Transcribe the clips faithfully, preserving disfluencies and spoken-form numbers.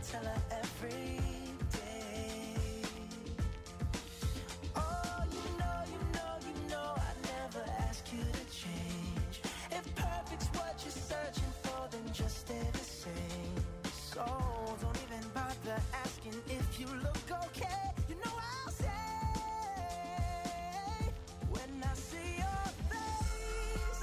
tell her every day. Oh, you know, you know, you know I never ask you to change. If perfect's what you're searching for, then just stay the same. So don't even bother asking if you look okay. You know I'll say when I see your face,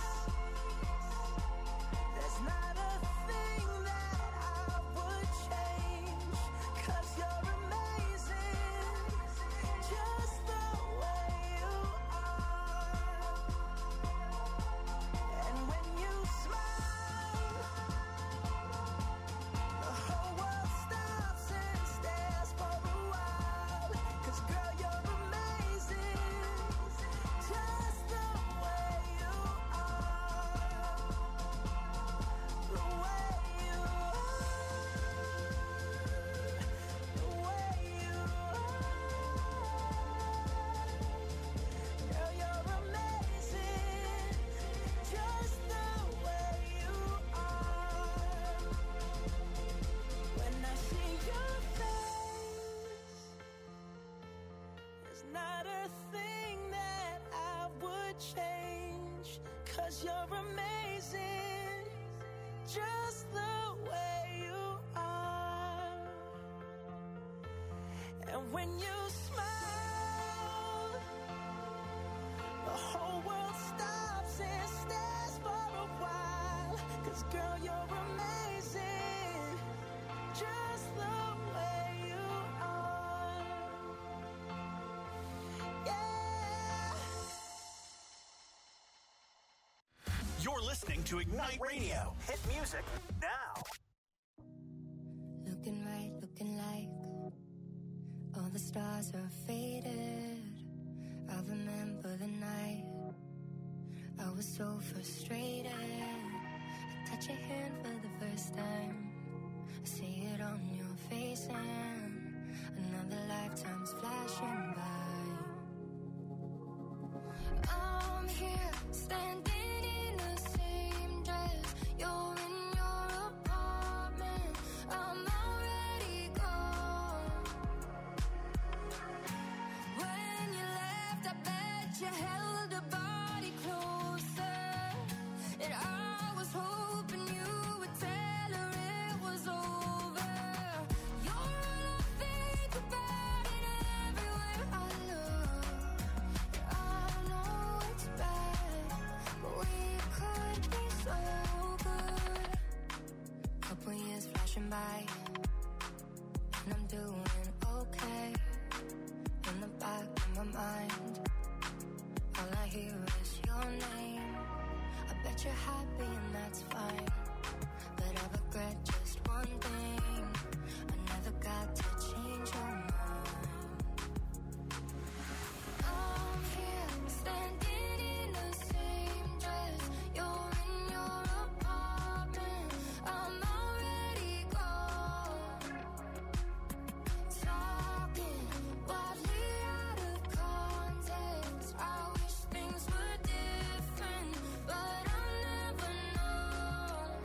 there's not a thing that I would change, 'cause you're amazing, just the way you are. And when you smile, the whole world stops and stares for a while. 'Cause girl, you're amazing, just the way you are. The way you are. The way you are. Girl, you're amazing, just the way you are. When I see your face, there's not a thing that I would change, 'cause you're amazing, just the way you are. And when you smile, the whole world stops and stares for a while. 'Cause girl, you're amazing, just the way you are. Yeah. You're listening to Ignite Radio. Hit music now. Looking right, looking like all the stars are faded. I remember the night I was so frustrated. I touch your hand for the first time. I see it on your face and another lifetime's flashing by. I'm here standing in the same dress. You're in your apartment. I'm already gone. When you left, I bet you held a body closer. And I was hoping you would tell her it was over. You're all I think about and everywhere I look. I know it's bad, but we could be so good. Couple years flashing by, and I'm doing okay. In the back of my mind, all I hear is your name. I bet you're happy and that's fine, but I regret just one thing. I never got to change your mind. I'm here standing in the same dress. You're in your apartment. I'm already gone. Talking wildly out of context. I wish things were different, but I'll never know.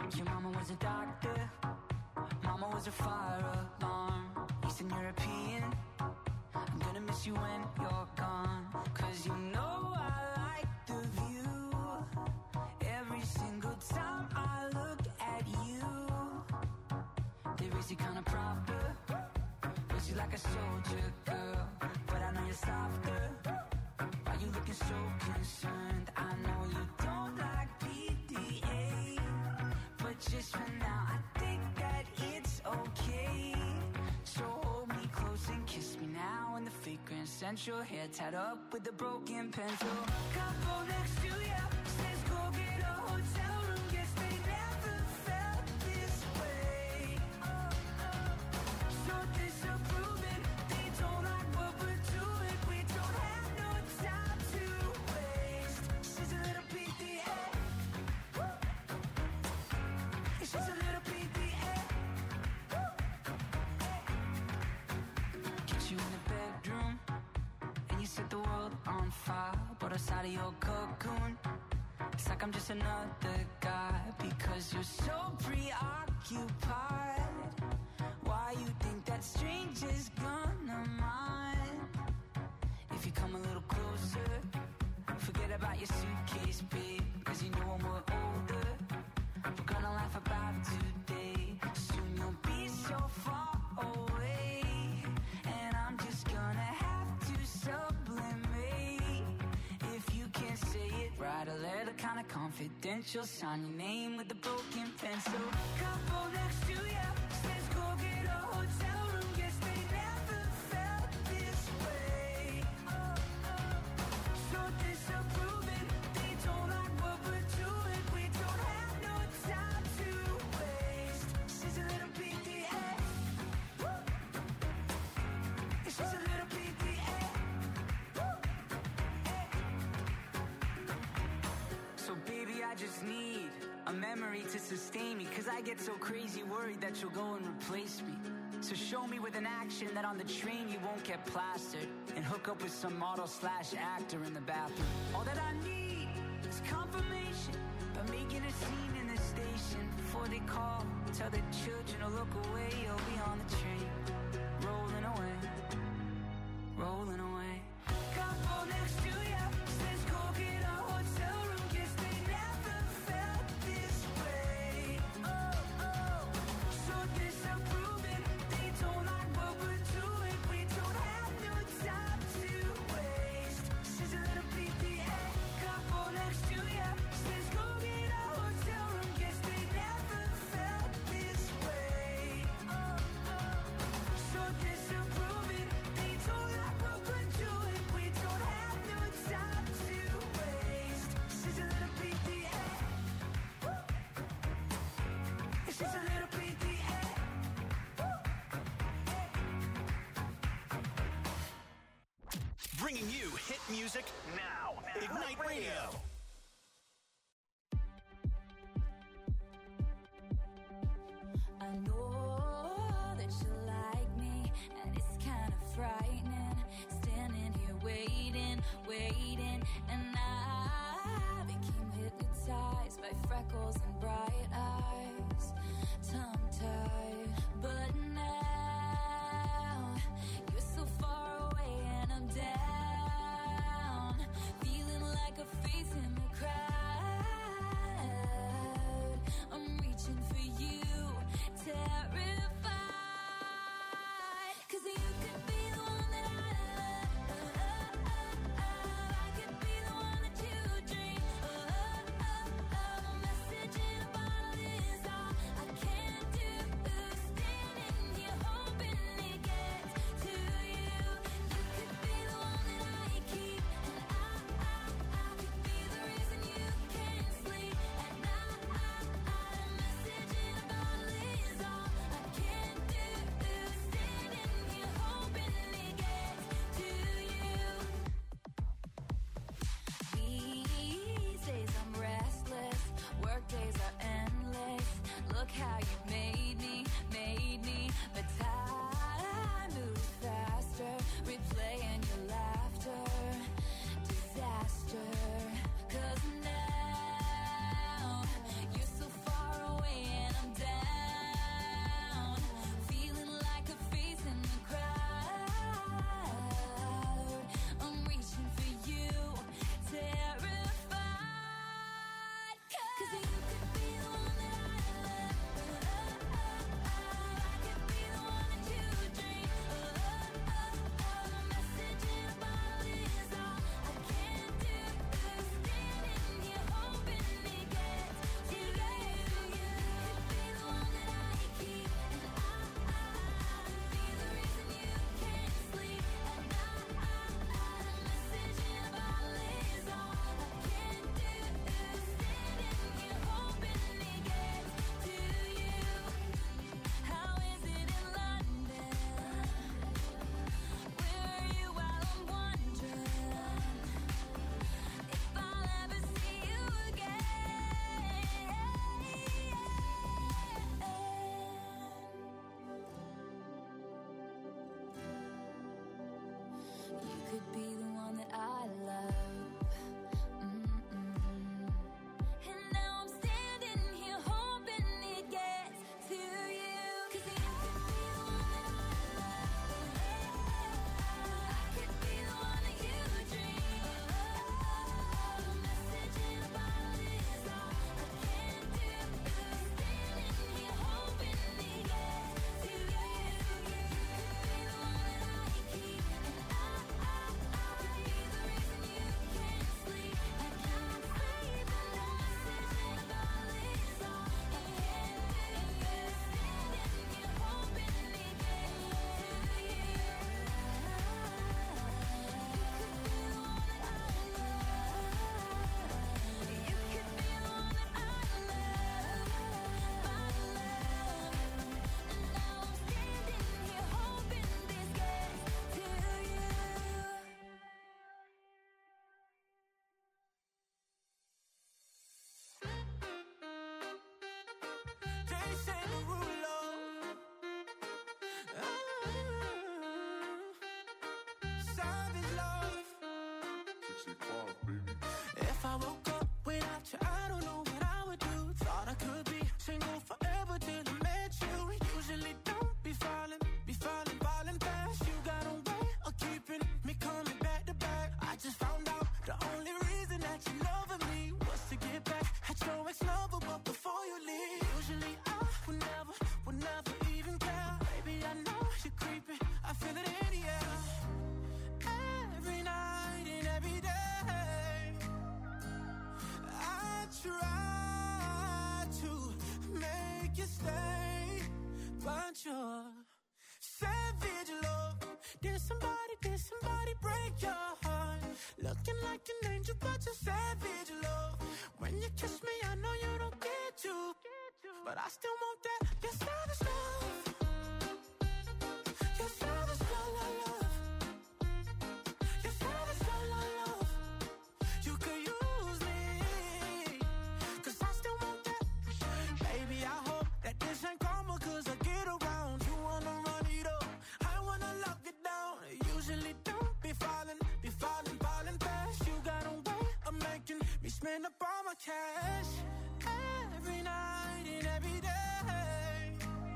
Your mama was a doctor, mama was a fire alarm. Eastern European, I'm gonna miss you when you're gone. Cause you know I like the view. Every single time I look at you, they raise you kinda proper, raise you like a soldier girl. But I know you're softer. Why you looking so concerned? I know you don't like P D A, but just for now I think that it's okay. So hold me close and kiss me now in the fake Grand Central. Hair tied up with a broken pencil. Couple next to ya says go get a hotel room. Guess they never felt this way. So disapproving, they don't like what we're doing. We don't have no time to waste. She's a little P D A. She's a little P D A. Get you in the bedroom and you set the world on fire. But outside of your cocoon, it's like I'm just another guy. Because you're so preoccupied. Why you think that stranger's gonna mind? If you come a little closer, forget about your suitcase, babe. Cause you know when we're older, we're gonna laugh about today. Soon you'll be so far away, and I'm just gonna have to sublimate. If you can't say it, write a letter kinda confidential. Sign your name with a broken pencil. Couple next to ya says go get a hotel room. Guess they never felt this way. So disapproving, they don't like what we're doing. We don't have no time to waste. She's a little P D A. She's a little P D A. So baby, I just need a memory to sustain me. Cause I get so crazy worried that you'll go and replace me. So show me with an action that on the train you won't get plastered and hook up with some model slash actor in the bathroom. All that I need is confirmation by making a scene in the station. Before they call, tell the children to look away. You'll be on the train, rolling away, rolling away. Couple next to ya says go get a hotel room. Guess they never felt this way. Oh, oh, so disapproving, they don't like what we're doing. We don't have no time to waste. She's a little P D A. Couple next to ya says go get a hotel room. Guess they never felt this way. Oh, oh, so disapproving, they don't like what we're doing. We don't have no time to waste. She's a little P D A. She's a little P D A. Bringing you hit music now. Ignite Radio. I know that you like me, and it's kind of frightening. Standing here waiting, waiting, and I became hypnotized by freckles and bright eyes, tongue-tied. But now you're so far away, and I'm down, feeling like a face in the crowd. I'm reaching for you, terrified. 'Cause you could be the one that I love. I could be the one that you dream. A message in a bottle is all I can do. Standing here hoping it gets to you. You could be the one that I keep, and I, I, I could be the reason you sexy pop, baby. If I woke up without you, I don't know what I would do. Thought I could be single forever till I met you. Usually don't be falling, be falling, falling fast. You got a way of keeping me coming back to back. I just found out the only reason that you loving me was to get back at your ex-lover, but before you leave. Usually I would never, would never even care. Baby, I know you're creeping, I feel it in the air. Every night and every day I try to make you stay, but you're savage love. Did somebody, did somebody break your heart? Looking like an angel, but you're savage love. When you kiss me, I know you don't get to, but I still want that. You're savage love. You're savage love, love, love. You're savage love, love, love. You could use me, cause I still want that. Baby, I hope that this ain't karma, cause I get around. You wanna run it up, I wanna lock it down. Usually don't be falling, be falling, falling fast. You got a way of making me spend up all my cash. Every night and every day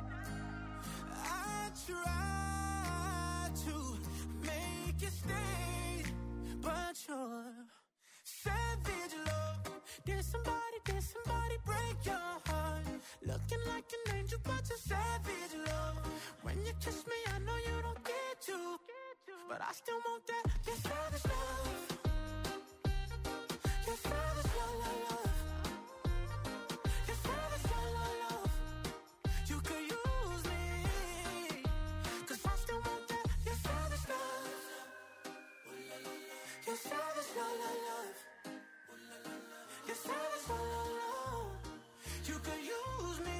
I try to make you stay, but you're savage love. Did somebody, did somebody break your heart? Looking like an angel, but you're savage love. When you kiss me, I know you don't get to, but I still want that. You're savage love. You're savage love, love, love. You're savage love, love, love. You could use me, cause I still want that. You're savage love. You're savage love, love, love. You're savage love, love, love. You could use me,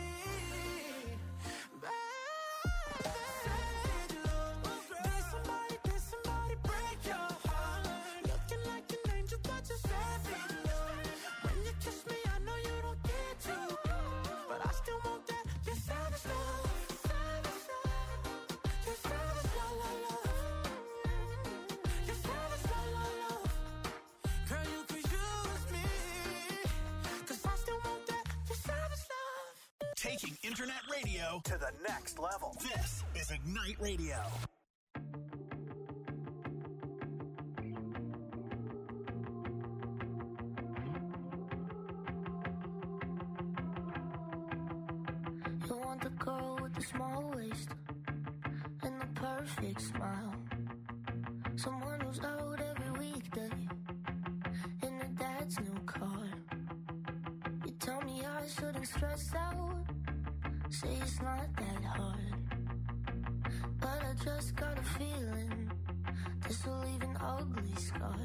baby. Savage love. Did somebody, did somebody break your heart? Looking like an angel, but you're savage love. When you kiss me, I know you don't get to, but I still want that. You're savage love. Savage love. You're savage love, love, love. You're savage love, love, love. Girl, you could use me, cause I still want that. You're savage love. Taking internet radio to the next level. This is Ignite Radio. You want the girl with the small waist and the perfect smile. Someone who's out every weekday in her dad's new car. You tell me I shouldn't stress out, say it's not that hard, but I just got a feeling this will leave an ugly scar.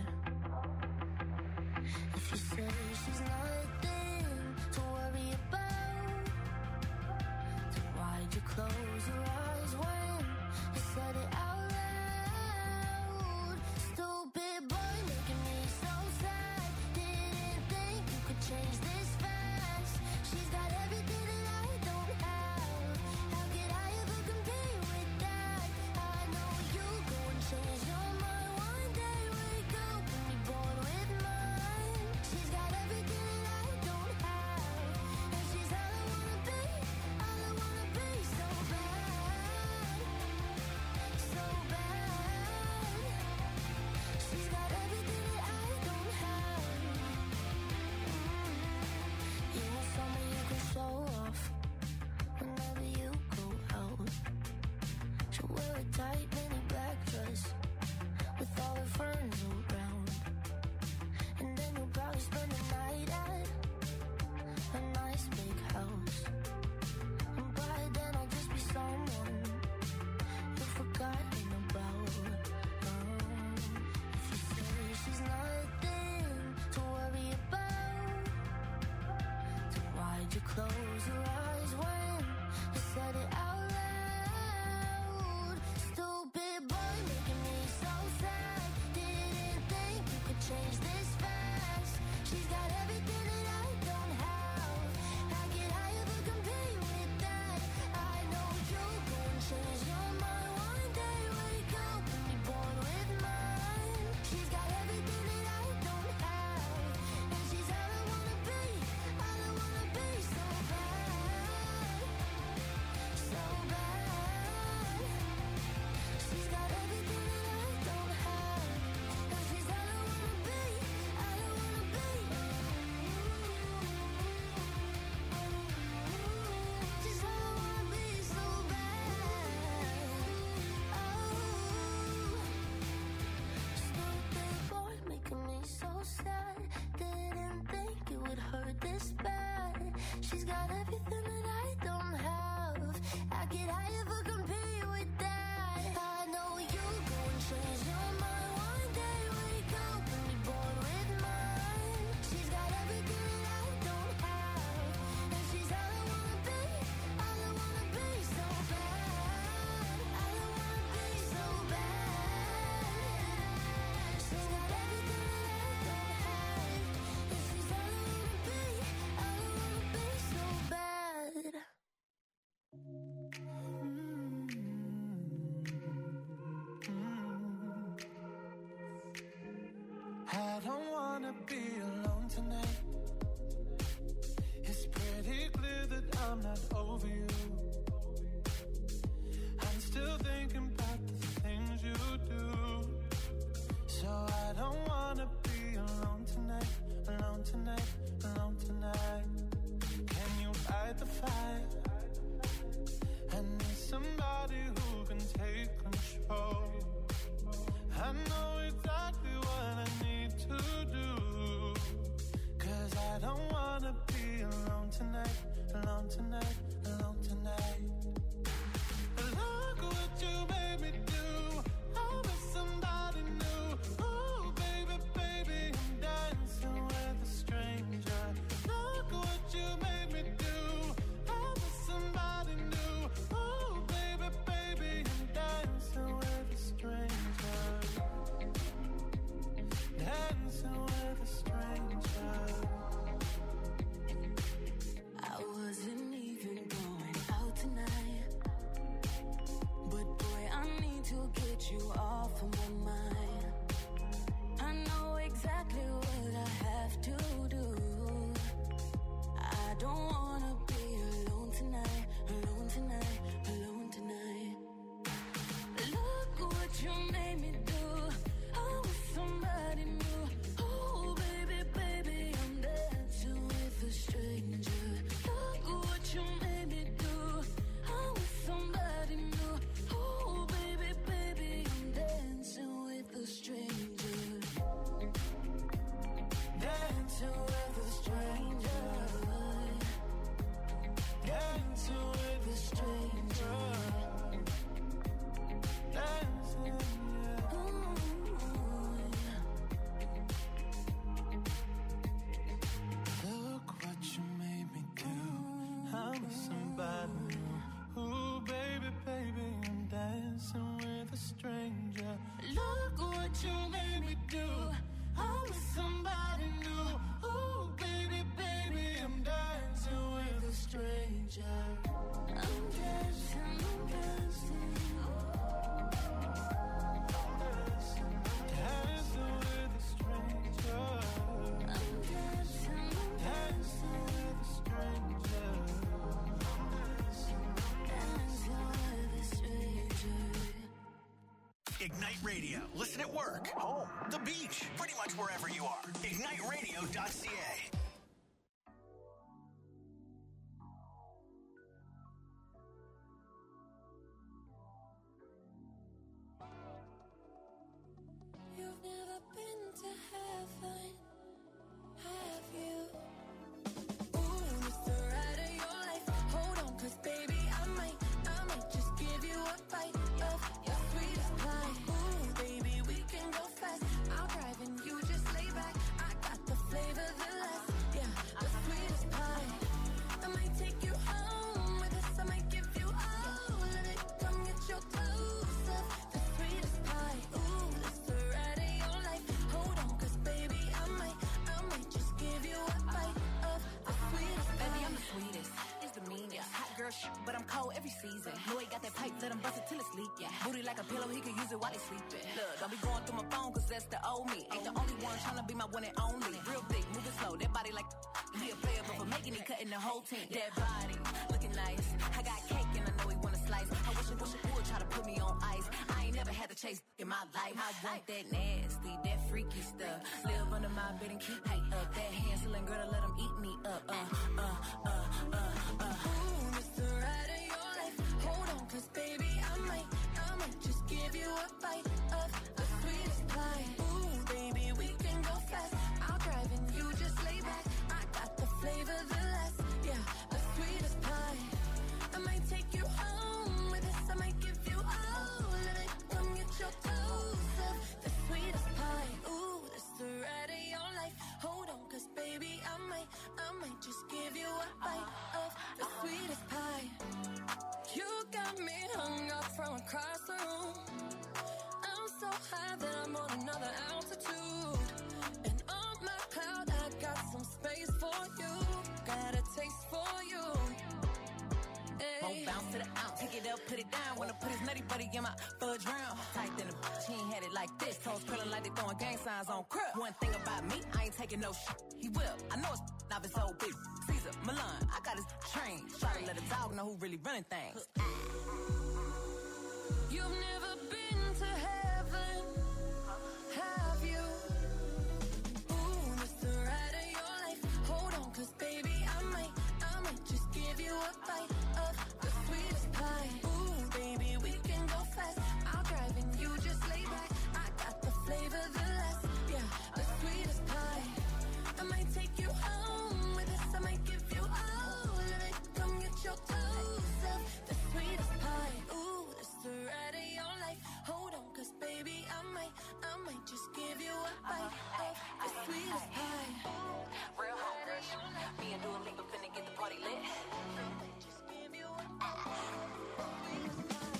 If you say she's nothing to worry about, then why'd you close your eyes when you said it out loud? Stupid boy making me so sad. Didn't think you could change this fast. She's got everything that I don't have. How could I ever compete with that? I know you go and change your mind one day. Wake up and be bored with mine. She's got everything that I don't have, and she's all I wanna be, all I wanna be. So bad, so bad. She's got everything that I don't have. You want someone you can show off whenever you go out. She'll wear a tight mini black dress with all her friends around, and then you'll probably spend the night at a nice big house. And by then I'll just be someone you've forgotten about. Um, if you say she's nothing to worry about, then why'd you close your eyes when you said it out loud? Stupid boy making me so sad. Didn't think you could change this fast. She's got everything that I don't have. How could I ever compete with that? I know you go and change your mind one day. Wake up and be bored with mine. She's got everything that I everything that I don't have. I could I ever compete with that? I know you gon' change your mind one day. Wake up and be born with mine. She's got everything that I don't have, and she's all I wanna be. All I wanna be so bad. All I wanna be so bad. She's got everything that I don't have, and she's all I wanna be. All I wanna be so bad. I don't wanna be alone tonight. It's pretty clear that I'm not over you. I'm still thinking about the things you do. So I don't wanna be alone tonight, alone tonight, alone tonight. Can you fight the fire? I need somebody who can take control. I know exactly what I need to do, 'cause I don't wanna be alone tonight, alone tonight, alone tonight. Look what you made me do. I was somebody new. Ooh, baby, baby, I'm dancing with a stranger. Look what you made me do. I was somebody new. Ooh, baby, baby, I'm dancing with a stranger. Dancing with a stranger. I wasn't even going out tonight, but boy, I need to get you off of my mind. I know exactly what I have to do. I don't wanna be alone tonight, alone tonight, alone tonight. Look what you made me do. I was somebody new. Oh, baby, baby, I'm dancing with a stranger. Look what you made me do. I was somebody new. Oh, baby, baby, I'm dancing with a stranger. Dancing with a stranger. Dancing with a stranger. Dancing, yeah. Look what you made me do. I'm somebody new. Ooh, baby, baby, I'm dancing with a stranger. Look what you made me do. I was somebody new. Ooh, baby, baby, I'm dancing with a stranger. I'm dancing, I'm dancing. Dancing with a stranger. I'm dancing, I'm Dancing with a stranger. dancing with a stranger. Ignite Radio. Listen at work, home, the beach, pretty much wherever you are. ignite radio dot c a. You've never been to heaven, have you? Ooh, it's the ride of your life. Hold on, 'cause baby, I might, I might just give you a bite of your sweetest pie. Ooh, baby, we can go fast. I'll drive and you just lay back. I got the flavor, the last, yeah, the sweetest pie. I might take you home with us. I might give you all of it. Come get your clothes up, the sweetest pie. Ooh, it's the ride of your life. Hold on, 'cause baby, I might, I might just give you a bite of the sweetest pie. Baby, I'm the sweetest. It's the meanest. Hot girl shit, but I'm cold every season. Know he got that pipe, let him bust it till it's leak. Yeah. Booty like a pillow, he can use it while he sleeping. Look, don't be going through my phone, 'cause that's the old me. Ain't the only one tryna be my one and only. Real thick, moving slow, that body like he a player, but for making it, cutting the whole team. That body, looking nice. I got cake and I know he wanna slice. I wish he wish he would try to put me on ice. I ain't never had to chase in my life. I want that nasty, that freaky stuff. Live under my bed and keep me up. That Hansel and Gretel, let him eat me up. Uh, uh, uh, uh, uh. Ooh, it's the ride of your life. Hold on, 'cause baby, I might, I might just give you a bite of the sweetest pie. Ooh, baby, we can go fast. I'll drive and you just lay back. I got the flavor, the last, yeah, the sweetest across the room. I'm so high that I'm on another altitude. And on my cloud, I got some space for you. Got a taste for you. Won't bounce to the ounce, pick it up, put it down. Wanna put his nutty buddy in my fudge round. Tight than a bitch, he ain't had it like this. Toes curling like they throwing gang signs on crib. One thing about me, I ain't taking no shit. He will, I know it's off his old bitch. Caesar, Milan, I got his train. Try to let a dog know who really running things. You've never been to heaven, have you? Ooh, this the ride of your life. Hold on, cause baby, I might, I might just give you a bite of the sweetest pie. Ooh, baby, we can go fast. I'll drive and you just lay back. I got the flavor, the last, yeah, the sweetest pie. I might take you home with us. I might give you all of it. Come get your toes up, the sweetest pie. Ooh, this the ride of your life. Hold on, cause baby, I might, I might just give you a bite of the sweetest pie. Real hot rush. Me and Dua Lipa finna get the party lit. Just give you a bite of the sweetest pie.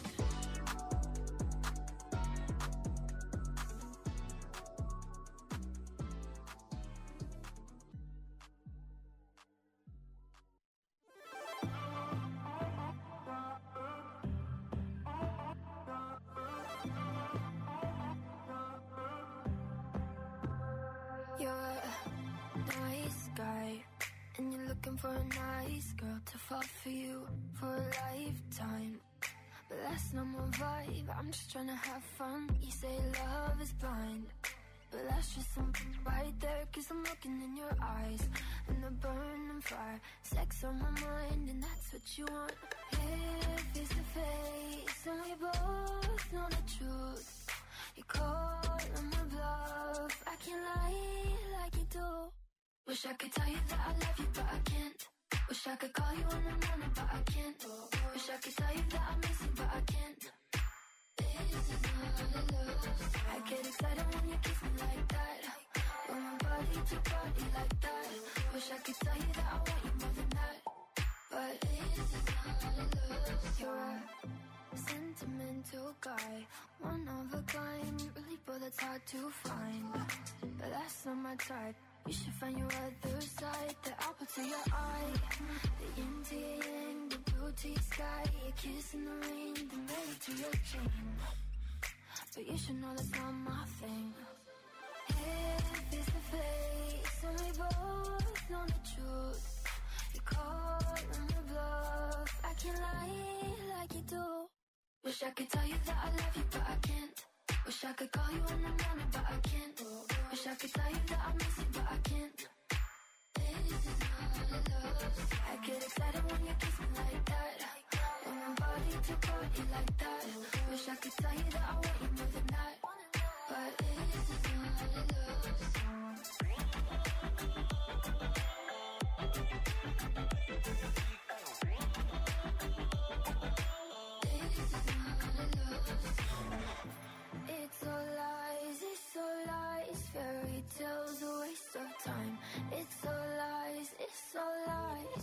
You're a nice guy, and you're looking for a nice girl to fall for you for a lifetime. But that's not my vibe, I'm just trying to have fun. You say love is blind, but that's just something right there. Cause I'm looking in your eyes, and the burning fire. Sex on my mind, and that's what you want. Here, face to face, and we both know the truth. You call on my bluff, I can't lie like you do. Wish I could tell you that I love you, but I can't. Wish I could call you in the morning, but I can't. Wish I could tell you that I miss you, but I can't. This is not love. I get excited when you kiss me like that. When my body to body like that. Wish I could tell you that I want you more than that. But this is not love. You're a sentimental guy, one of a kind, really, but that's hard to find. But that's not my type. You should find your other side, the apple to your eye, the yin to your yang, the blue to your sky, your kiss in the rain, the melody to your chain. But you should know that's not my thing. Here, face to face, and we both know the truth. You call on the bluff, I can't lie like you do. Wish I could tell you that I love you, but I can't. Wish I could call you in the morning, but I can't. Wish I could tell you that I miss you, but I can't. This is not love. I get excited when you kiss me like that. When my body to body like that. Wish I could tell you that I want you more than that. But this is not love. It's all lies, it's all lies. Fairy tales, a waste of time. It's all lies, it's all lies.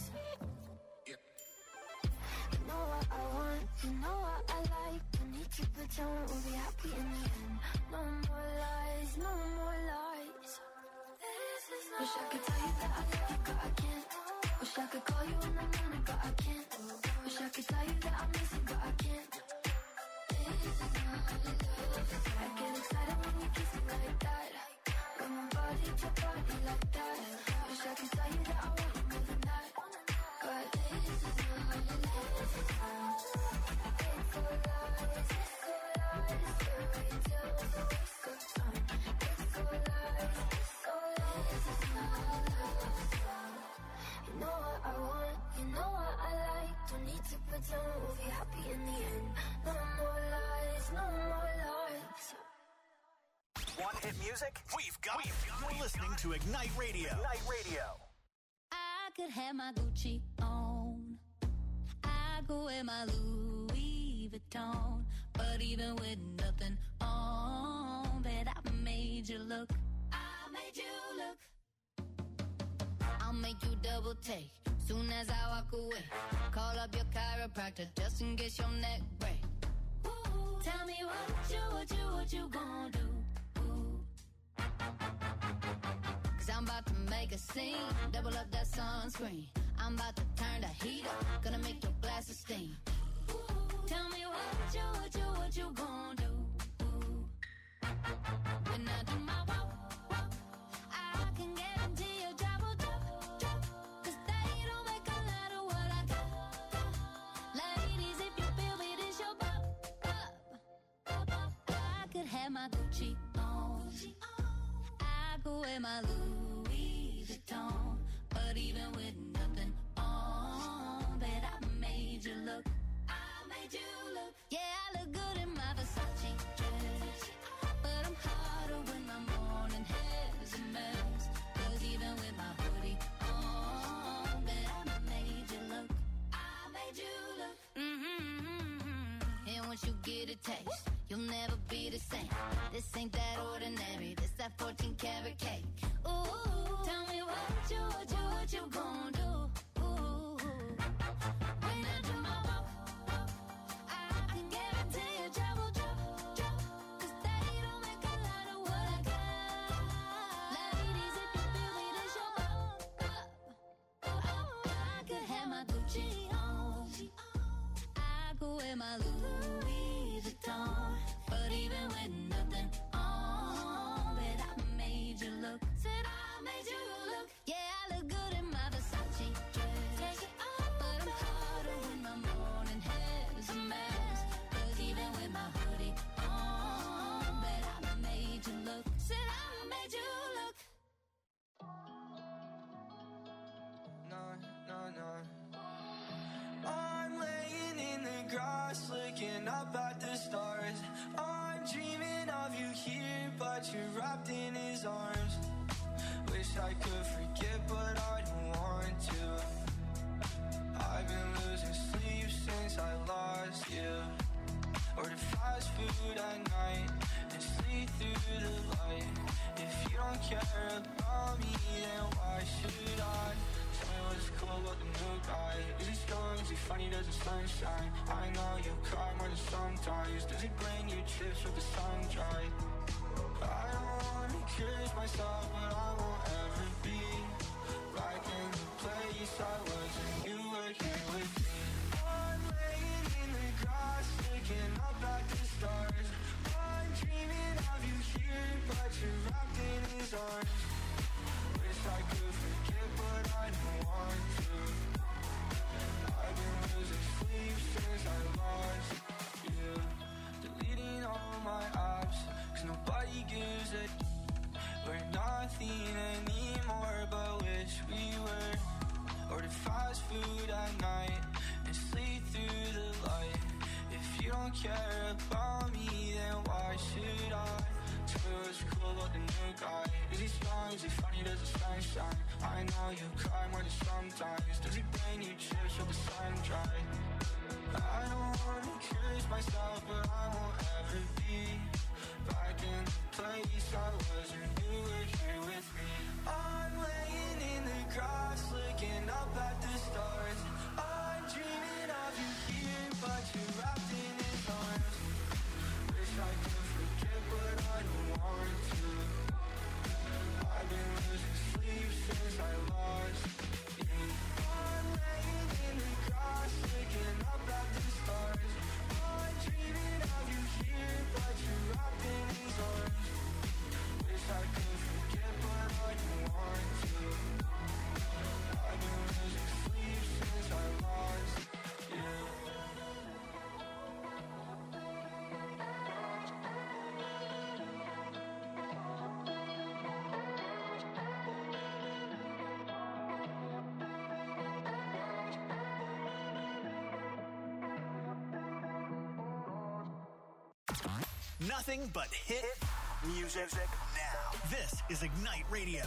You know what I want, you know what I like. Don't need to pretend we'll be happy in the end. No more lies, no more lies. Wish I could tell you that I love you, but I can't. Wish I could call you in the morning, but I can't. Wish I could tell you that I miss you, but I can't. I get excited when you kiss me like that. When my body to body like that. Wish I could tell you that I want you more than that. But this is not love. It's all lies, it's all lies. Fairy tales, a waste of time. It's all lies, it's all lies. It's not love. You know what I want, you know what I like. Don't need to pretend we'll be happy in the end. No more lies, no more lies. Want hit music? We've got it. You're listening to Ignite Radio. Ignite Radio. I could have my Gucci on. I go wear my Louis Vuitton. But even with nothing on, bet I made you look. I made you look. I'll make you double take soon as I walk away. Call up your chiropractor just in case your neck break. Ooh. Tell me what you, what you, what you gonna do? Cause I'm about to make a scene, double up that sunscreen. I'm about to turn the heat up, gonna make your glasses steam. Tell me what you, what you, what you gonna do? When I do my walk, walk, I can guarantee your job will drop, drop. Cause they don't make a lot of what I got, got. Ladies, if you feel me, this your bop, bop, bop, bop. I could have my Gucci on, I could wear my Louis Vuitton, but even with nothing on, bet I made you look, I made you look. Yeah, I look good in my Versace dress, but I'm hotter when my morning hair's a mess. Cause even with my hoodie on, bet I made you look, I made you look. Mm-hmm. And once you get a taste, you'll never be the same. This ain't that ordinary, this that fourteen karat cake. Ooh, tell me what you, what you, what you gon' do? Ooh, when I do my walk, walk, I can guarantee your job will drop, drop. Cause they don't make a lot of what I got. Ladies, if you feel me, this your bop, bop, bop. I could have my Gucci on, I could wear my Louis Vuitton, but even with nothing on, bet I made you look. Said I made you look. Yeah, I look good in my Versace dress, but I'm hotter when my morning hair's a mess. Cause even with my hoodie on, bet I made you look. Said I made you look. No, no, no. I'm laying in the grass, looking up at the stars. I'm dreaming of you here, but you're wrapped in his arms. Wish I could forget, but I don't want to. I've been losing sleep since I lost you. Order fast food at night and sleep through the light. If you don't care about me, then why should I? Tell me what's cool about the new guy. Is he strong? Is he funny? Does the sun shine? I know you cry more than sometimes. Does he bring you trips with the sun dry? I don't wanna curse myself, but I won't ever be back in the place I was when you were here with me. I'm laying in the grass, looking up at the stars. I'm dreaming of you here, but you're wrapped in his arms. Wish I could forget, but I don't want to. I've been losing sleep since I lost you. Deleting all my apps, cause nobody gives a d- We're nothing anymore, but wish we were. Order fast food at night and sleep through the light. If you don't care about me, then why should I? Tell me what's cool about the new guy. Is he strong? Is he funny? Does the sun shine? I know you cry more than sometimes. Does he bring you chips with the sun dry? I don't wanna curse myself, but I won't ever be back in the place I was when you were here with me. I'm laying in the grass, looking up at the stars. I'm dreaming of you here, but you're wrapped in his arms. Wish I could forget, but I don't want to. I've been losing sleep since I lost you. I'm laying in the grass, looking up at the stars. I'm dreaming of you here, but you're wrapped in his arms. Wish I could forget, but I don't want to. I've been losing sleep since I lost you. Nothing but hit music now. This is Ignite Radio.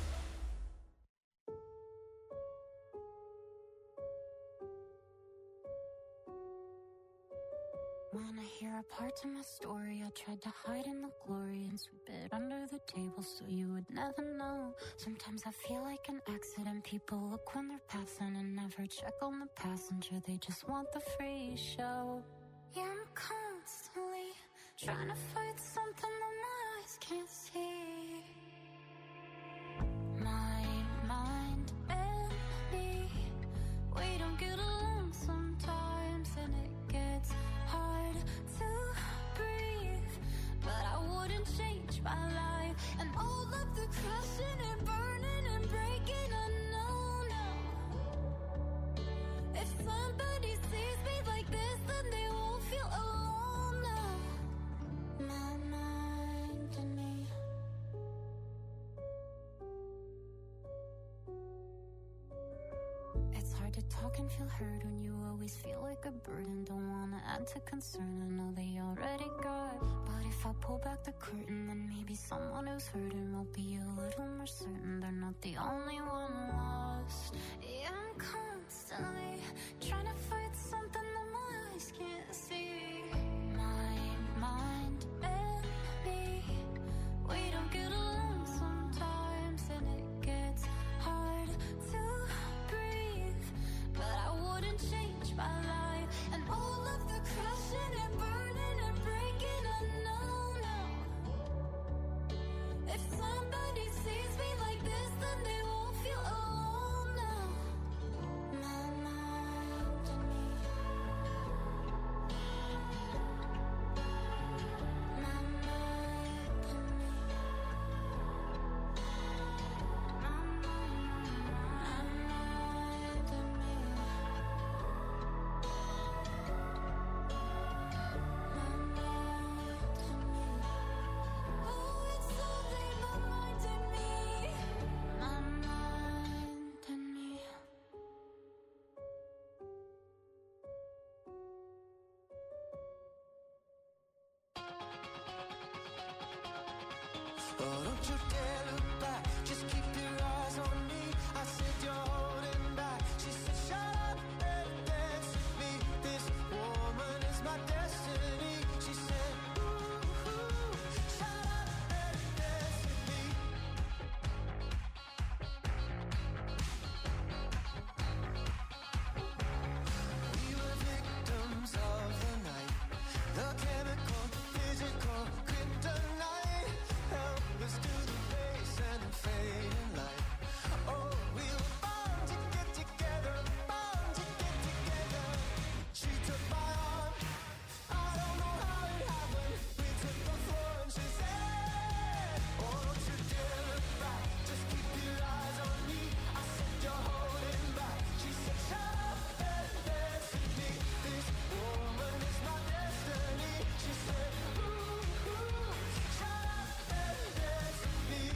Wanna hear a part of my story? I tried to hide in the glory and sweep it under the table so you would never know. Sometimes I feel like an accident. People look when they're passing and never check on the passenger. They just want the free show. Yeah, I'm constantly Trying to fight something that my eyes can't see. My mind and me, we don't get along sometimes, and it gets hard to breathe. But I wouldn't change my life, and all of the crashing and burning and breaking, I know now. If somebody sees me like this, then they won't feel alone now. My mind and me. It's hard to talk and feel heard when you always feel like a burden. Don't wanna add to concern, I know they already got. But if I pull back the curtain, then maybe someone who's hurting will be a little more certain they're not the only one lost. Yeah, I'm constantly trying to fight something that my eyes can't see. My mind and me, we don't get along sometimes, and it gets hard to breathe. But I wouldn't change my life, and all of the crashing and burning and breaking, I know now. If somebody sees me like this, then they won't feel alone now. My mind and me. My mind and me. My mind and me. Oh, it's only my mind and me. My mind and me. Oh, don't you dare look back, just keep your eyes on me. I said you're holding back. She said shut up and dance with me. This woman is my destiny. She said ooh, ooh, shut up and dance with me. We were victims of the night, the chemical, physical kryptonite. Help us to the face and the fading light. Oh, we were bound to get together, bound to get together. She took my arm, I don't know how it happened. We took the floor and she said, oh, don't you dare look back, just keep your eyes on me. I said you're holding back. She said shut up and dance with me. This woman is my destiny. She said ooh, ooh, shut up and dance with me.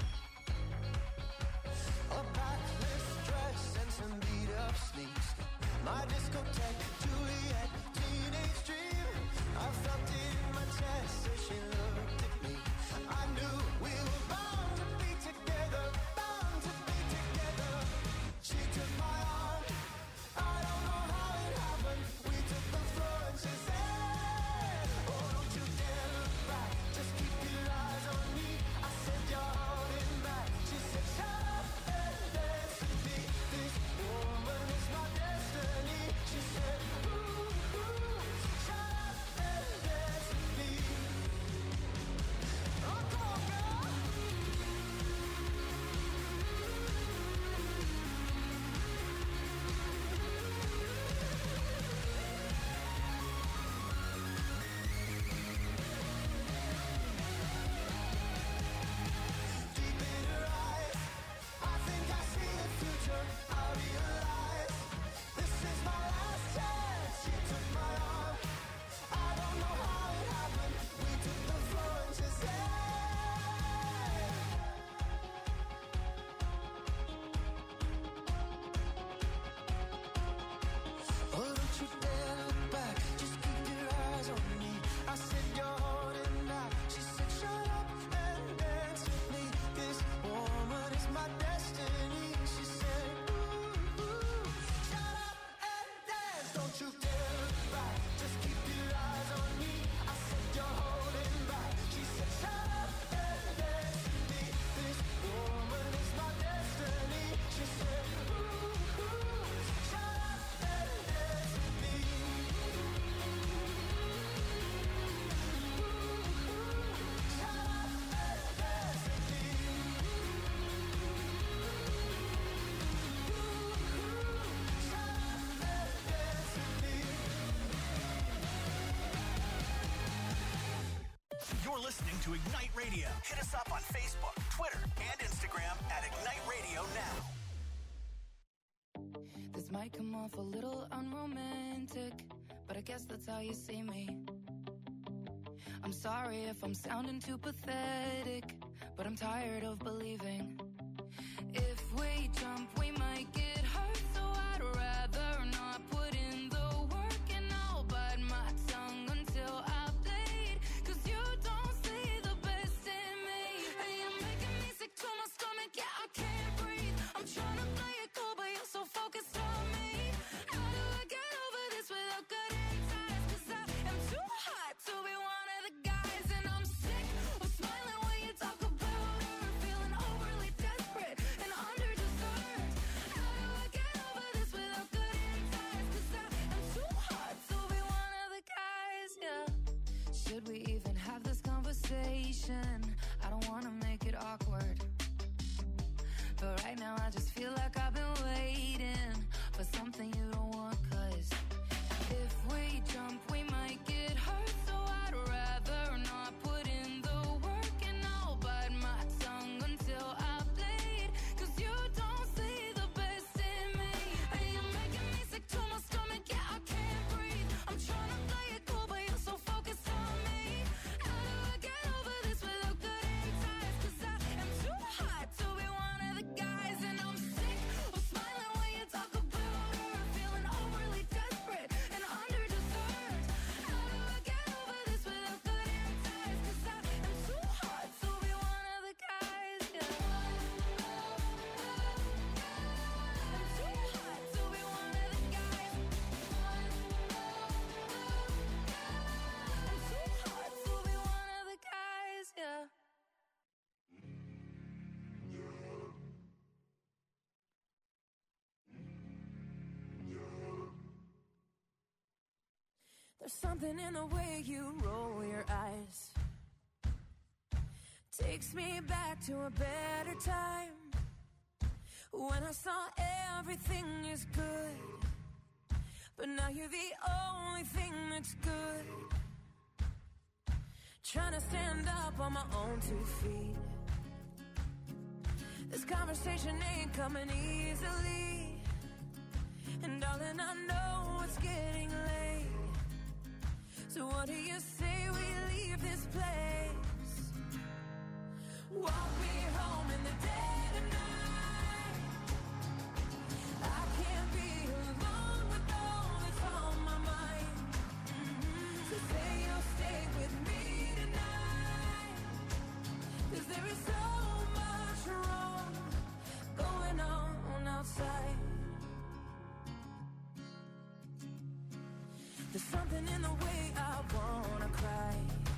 A backless dress and some beat up sneaks. My discotheque, Juliet, teenage dream. I felt it in my chest as she looked at me. I knew we were bound to be together, bound to be together. She took my arm, I don't know how it happened. We took the floor and she said, oh, don't you dare look back, just keep your eyes on me. I said you're holding back. She said shut up and dance with me. This woman is my destiny. She said listening to Ignite Radio. Hit us up on Facebook, Twitter, and Instagram at Ignite Radio now. This might come off a little unromantic, but I guess that's how you see me. I'm sorry if I'm sounding too pathetic, but I'm tired of believing. If we jump, we might get hurt, so I'd rather not put in the work, and I'll bite my tongue until I bleed, cause you don't see the best in me. And you're making me sick to my stomach, yeah, I can't breathe. I'm trying to play it cool, but you're so focused on me. How do I get over this without cutting ties? Cause I am too hot to be one of the guys, and I'm sick of smiling when you talk about her, feeling overly desperate and underdeserved. How do I get over this without cutting ties? Cause I am too hot to be one of the guys, yeah. Should we even have this conversation? I don't wanna make it awkward, but right now I just feel like I've been waiting for something you don't want. Cause if we jump, we might get hurt, so I'd rather not put in the work, and I'll bite my tongue until I bleed, cause you don't see the best in me. And you're making me sick to my stomach, yeah, I can't breathe. I'm trying to play it cool, but you're so focused on me. How do I get over this without cutting ties? Cause I am too hot to be one of the guys, and I'm sick of smiling when you talk about her, feeling overly desperate and underdeserved. How do I get over this without cutting ties? Cause I am too hot to be one of the guys, yeah. I'm too hot to be one of the guys. I'm too hot to be one of the guys, yeah. There's something in the way you roll your eyes, takes me back to a better time, when I saw everything is good, but now you're the only thing that's good. Trying to stand up on my own two feet, this conversation ain't coming easily, and darling, I know it's getting late. So what do you say we leave this place? Walk me home in the dead of night. I can't be alone with all that's on my mind. Mm-hmm. So say you'll stay with me tonight, cause there is so much wrong going on outside. There's something in the way I wanna cry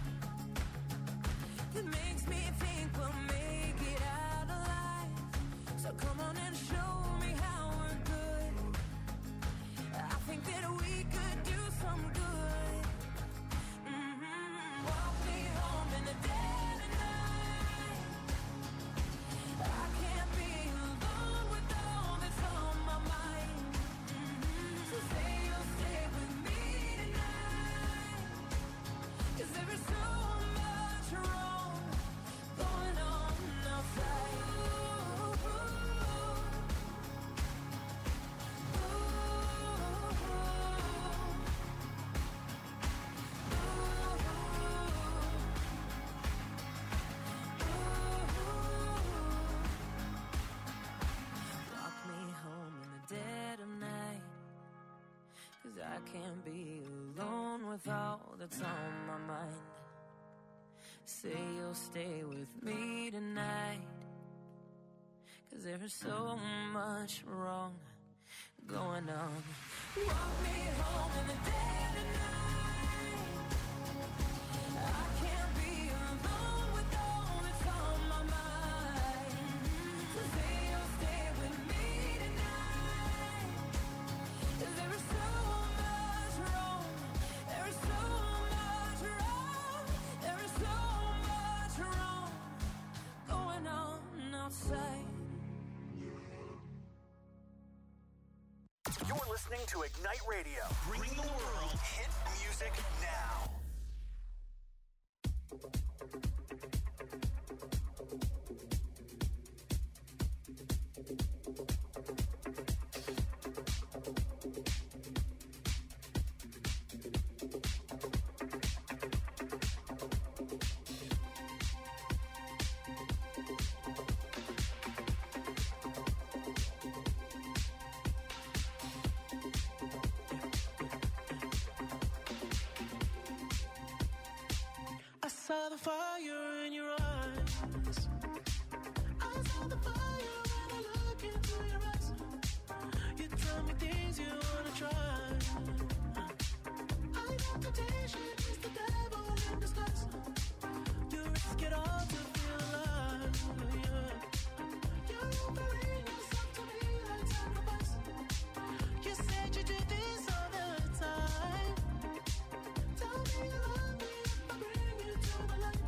that makes me think we'll make it out alive. So come on and show me how we're good. I think that we could do some good. Mm-hmm. Walk me home in the dead of night. I can't be alone with all that's on my mind. Mm-hmm. So say you'll stay with me, cause there is so much wrong going on outside. Ooh, ooh, ooh. Walk me home in the dead of night, cause I can't be alone with all that's on my mind. Say you'll stay with me tonight, cause there is so much wrong going on. Walk me home in the dead of night. I can't be alone with all that's on my mind. So say you'll stay with me tonight, cause there is so much wrong. There is so much wrong. There is so much wrong going on outside. You're listening to Ignite Radio, bringing the world hit music now. saw the fire in your eyes. I saw the fire when I look into your eyes. You tell me things you wanna try. I know temptation is the devil in disguise. You risk it all to feel alive. Yeah. You're offering yourself to me like sacrifice. You said you do this all the time. Tell me you love me if I bring you to the light.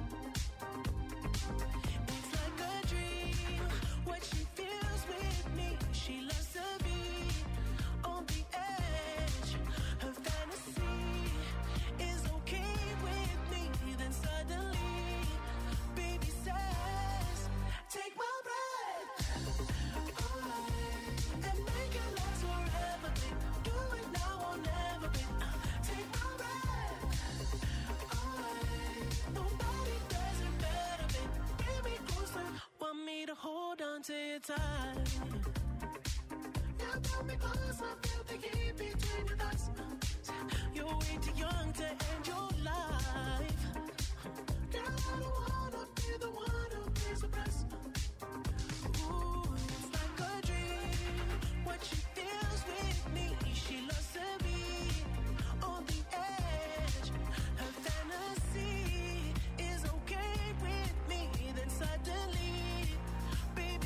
It's like a dream what she feels with me. She loves to be on the edge. Her fantasy is okay with me. Then suddenly, baby says, take my breath away and make it last forever, babe. Do it now or never, babe. Take my breath away. Nobody does it better, babe. Bring me closer. Want me to hold on to your tight. Yeah, pull me closer. Feel the heat between your thighs. You're way too young to end your life. Girl, I don't wanna be the one who pays the price. Ooh, it's like a dream what she feels with me. She loves to be on the edge. Her fantasy is okay with me. Then suddenly, baby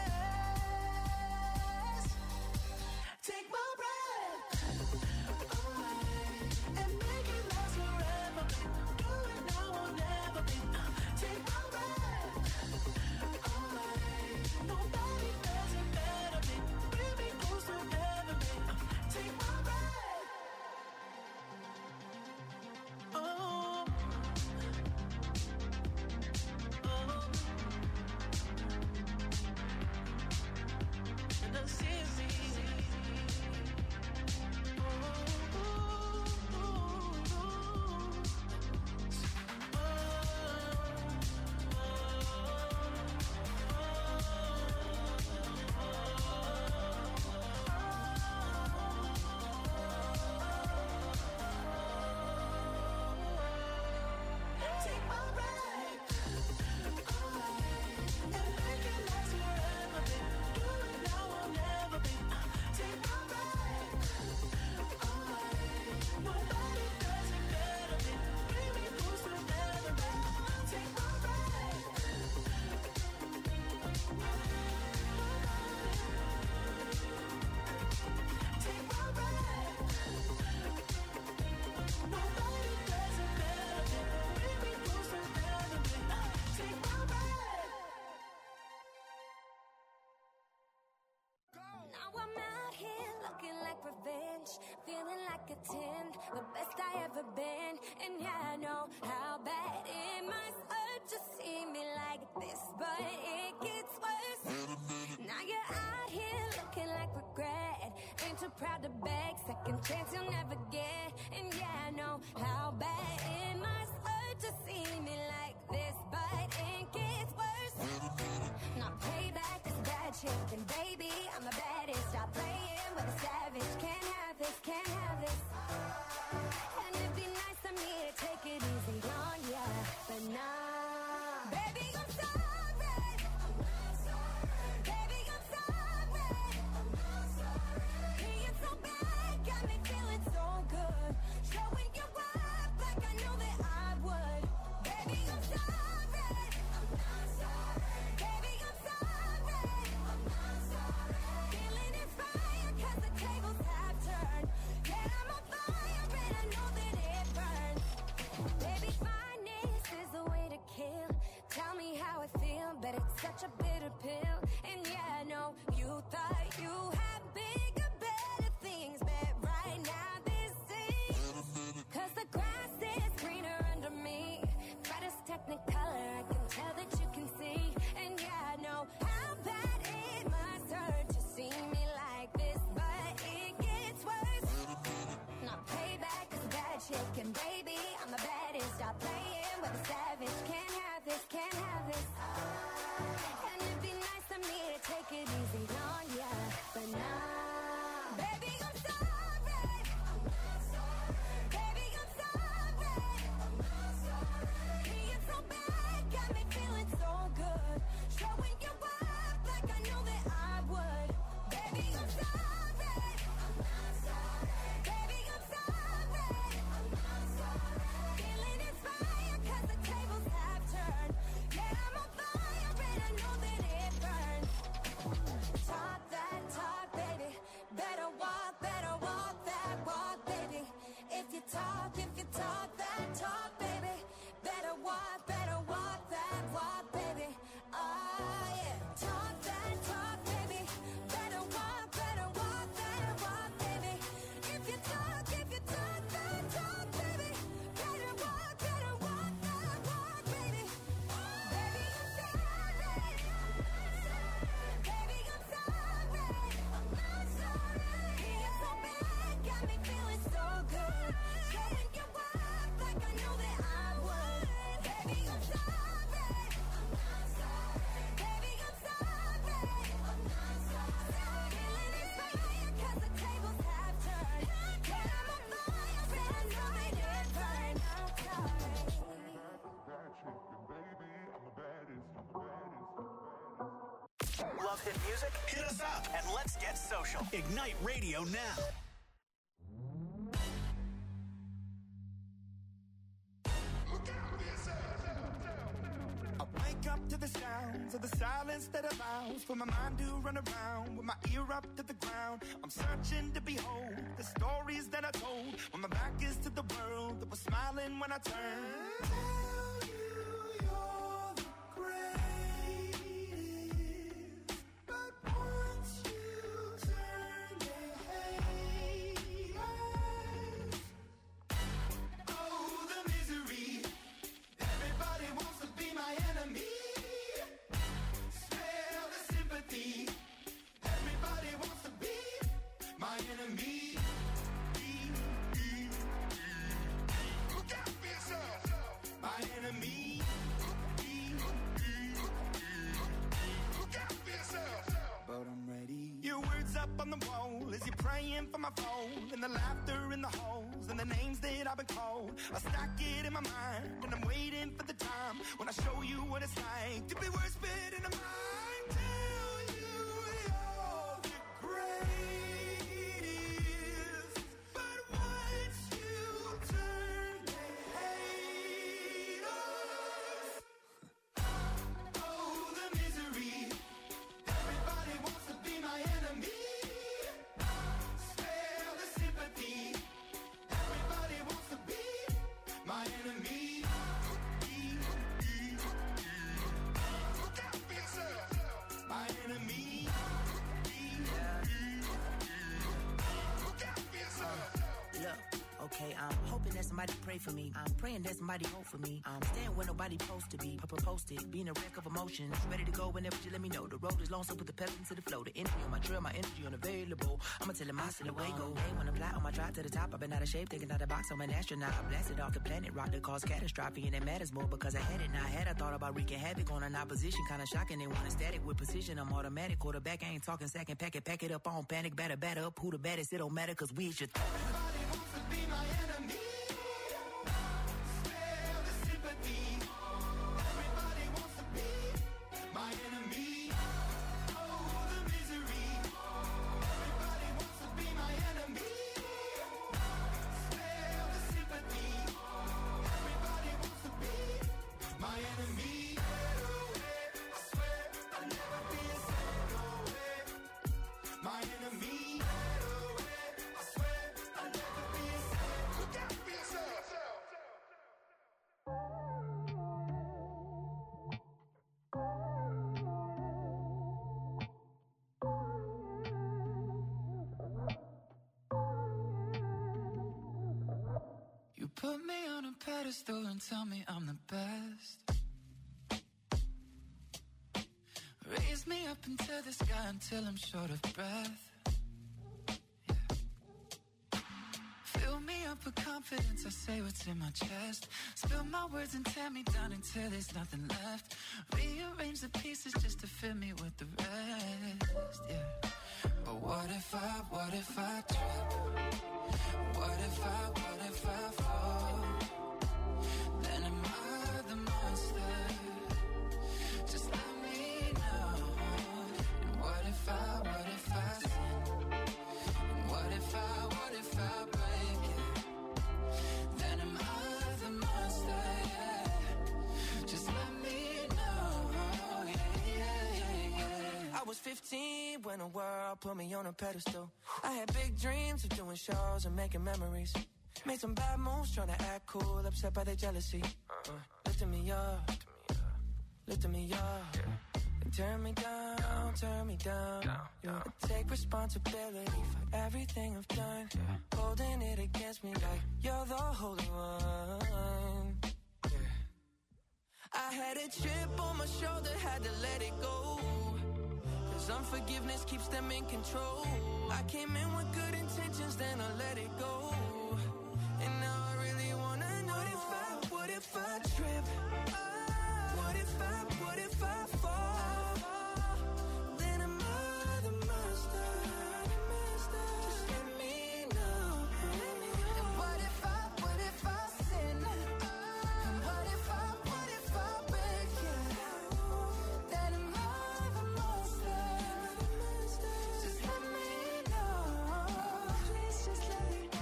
says, take my breath away and make it last forever, babe. Do it now or never, babe. Take my breath away. Nobody does it better, babe. Bring me closer ever, babe. Take my breath. Oh, oh, and I see me. Take my breath away and make it last forever, babe. Do it now or never, babe. Take my breath away. Nobody does it better, babe. Bring me closer ever, babe. Take my breath. Take my breath. Nobody does it better, babe. Bring me closer ever, babe. Take my breath. Now I'm out here looking like revenge, feeling like a ten, the best I ever been. And yeah, I know how bad it must hurt to see me like this, but it gets worse. Now you're out here looking like regret, ain't too proud to beg, second chance you'll never get. And yeah, I know how bad it must hurt to see me like this, but it gets worse. Now payback is bad shit, and baby, I'm the baddest. Stop playing with a savage. Can't have this, can't have this. And it'd be nice of me to take it easy on ya, but nah. Baby, I'm sorry. Baby, I'm sorry. Being so bad got me feeling so good. Showing you up like I knew that I would. Baby, I'm sorry. Baby, I'm sorry. Feeling inspired 'cause the tables have turned. and baby, I'm the baddest. Stop playing with a savage. Can't have this, can't have this. And it'd be nice of me to take it easy on ya, but nah. Baby, I'm sorry. I'm not sorry. Baby, I'm sorry. I'm not sorry. Being so bad got me feeling so good. Showing you up like I know that I would. Baby, I'm sorry. I'm not sorry. Baby, I'm sorry. I'm not sorry. Feeling inspired 'cause the tables have turned. Yeah, I'm on fire and I know that it burns. Talk that talk, baby. Better walk, better walk that walk, baby. If you talk, if you talk that talk, baby. Better walk, better walk that walk, baby. Oh yeah. Talk that talk, baby. Better walk, better walk that walk, baby. If you talk, if you talk that talk, baby. Better walk, better walk that walk, baby. Baby, I'm sorry. Baby, I'm sorry. I'm not sorry. Being so bad got me feeling so good. Showing you up like I know that I would. Baby, I'm sorry. I'm not sorry. Baby, I'm sorry. I'm not sorry. Feeling inspired 'cause the tables have turned. Yeah, I'm on fire and I know that it burns. I'm sorry. Love hit music? Hit us up and let's get social. Ignite Radio now. I wake up to the sounds of the silence that allows for my mind to run around with my ear up to the ground. I'm searching to behold the stories that I told when my back is to the world that was smiling when I turned. Tell you you're the greatest, but once you turn, they hate us. Oh, the misery. Everybody wants to be my enemy. Smell the sympathy. Everybody wants to be my enemy. Look out for yourself. My enemy. Look out for yourself. But I'm ready. Your words up on the wall as you're praying for my phone, and the laughter in the halls, and the names that I've been called. I stack it in my mind, and I'm waiting for the time when I show you what it's like to be worse fit in a mind. Tell you you're the greatest, but once you turn, they hate us. Oh, the misery. Everybody wants to be my enemy. Spare the sympathy. Everybody wants to be my enemy. Look out for yourself. My enemy. Look out for yourself. Look, okay, I'm hoping that somebody pray for me. I'm praying that somebody hope for me. I'm staying where nobody supposed to be. Papa posted, being a wreck of emotions. Ready to go whenever you let me know. The road is long, so put the pedal into the flow. The energy on my trail, my energy unavailable. I'ma tell him I still away go. Hey, when I fly on my drive to the top, I've been out of shape, thinking out the box. I'm an astronaut. I blasted off the planet, rock that caused catastrophe, and it matters more because I had it. Now I had I thought about wreaking havoc on an opposition, kind of shocking. They want a static with precision. I'm automatic. Quarterback, I ain't talking second. Pack it, pack it up. I don't panic. Batter, batter up. Who the baddest? It don't matter because we should. Everybody wants to be my enemy. Spare the sympathy. Everybody wants to be my enemy. Oh, the misery. Everybody wants to be my enemy. Spare the sympathy. Everybody wants to be my enemy. I swear I'll never be a second away. My enemy. I swear I'll never be a second. Look out for yourself. You put me on a pedestal and tell me I'm the best. Raise me up into the sky until I'm short of breath. Yeah. Fill me up with confidence, I say what's in my chest. Spill my words and tear me down until there's nothing left. Rearrange the pieces just to fill me with the rest, yeah. But what if I, what if I trip? What if I, what if I fall? Then am I the monster? Just let me know. And what if I, what if I sin? And what if I, what if I break it? Then am I the monster? Yeah. Just let me know. Yeah, yeah, yeah, yeah. I was fifteen when the world put me on a pedestal. I had big dreams of doing shows and making memories. Made some bad moves trying to act cool, upset by their jealousy. Uh, lifting me up, lifting me up. They turn me down, turn me down. Yeah. I take responsibility for everything I've done. Holding it against me like you're the holy one. I had a chip on my shoulder, had to let it go. Cause unforgiveness keeps them in control. I came in with good intentions, then I let it go. And now I really wanna know, what if I, what if I trip? What if I, what if I fall? Then am I the monster? Just let me know. And what if I, what if I sin? And what if I, what if I break it? Then am I the monster? Just let me know. Please just let me know.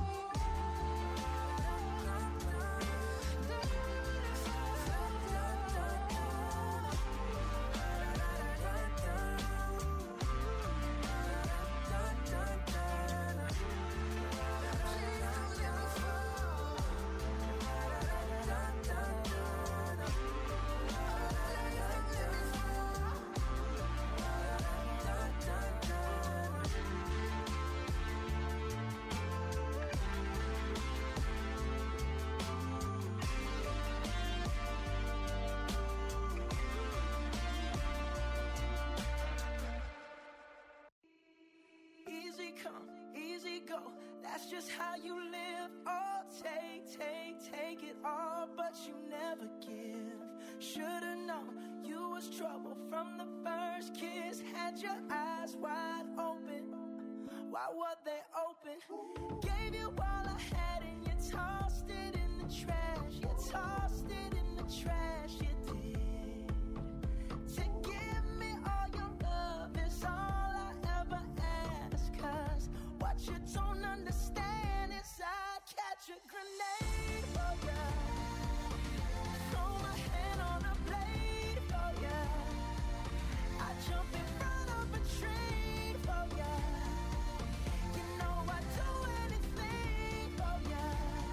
Easy come, easy go, that's just how you live. Oh, take, take, take it all, but you never give. Should've known you was trouble from the first kiss. Had your eyes wide open, why were they open? Gave you all I had and you tossed it in the trash. You tossed it in the trash, you did. To give me all your love is all I ever ask. Cause what you don't understand is I'd catch a grenade for ya. Throw my hand on a blade for ya. I'd jump in front of a train for ya. You know I'd do anything for ya.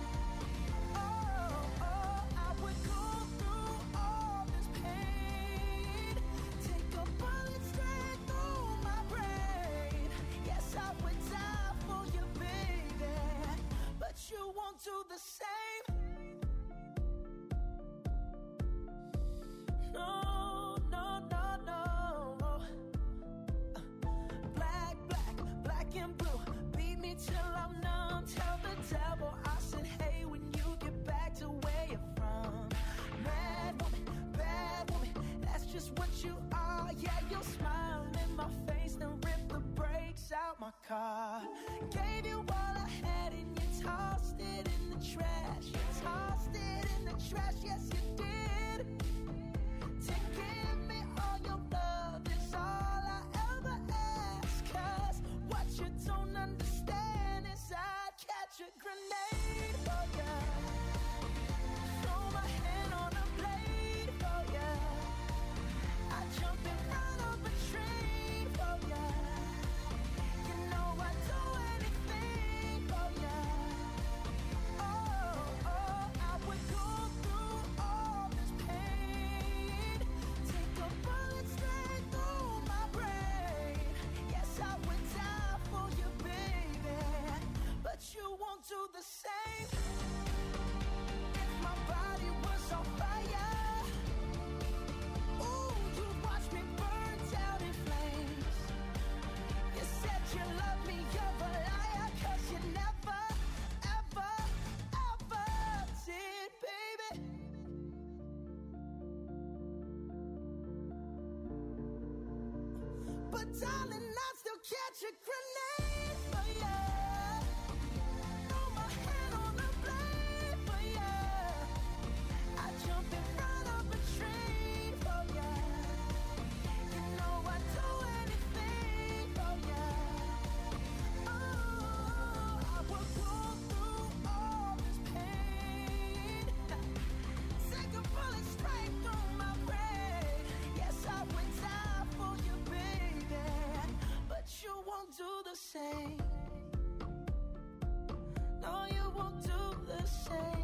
Oh, oh, I would go through all this pain. Take a bullet straight through my brain. Yes, I would die for you, baby, but you won't do the same. No, no, no, no. Uh, black, black, black and blue. Beat me till I'm numb. Tell the devil I said, hey, when you get back to where you're from. Mad woman, bad woman, that's just what you are. Yeah, you'll smile in my face, then rip the brakes out my car. Gave you all I had and you tossed it in the trash. You tossed it in the trash, yes you did. To give me all your love is all I ever ask. Cause what you don't understand is I'd catch a grenade for ya. Throw my hand on a blade for ya. I'd jump in front of a train for ya. You know I'd do anything for ya. Oh, oh, I would go through all this pain. Take a bullet straight through my brain. Yes, I would die for you, baby, but you won't do the same. If my body was on fire, ooh, you'd watch me burn down in flames. You said you love me, you're a liar, cause you never, ever but darling, I'd still catch a grenade for you. Throw my hand on the blade for you. I'd jump in front of a train for you. You know I'd do anything for you. Oh, I would go through all this pain. Take a bullet straight through my brain. Yes, I would die for you, baby, but you won't do the same. No, you won't do the same.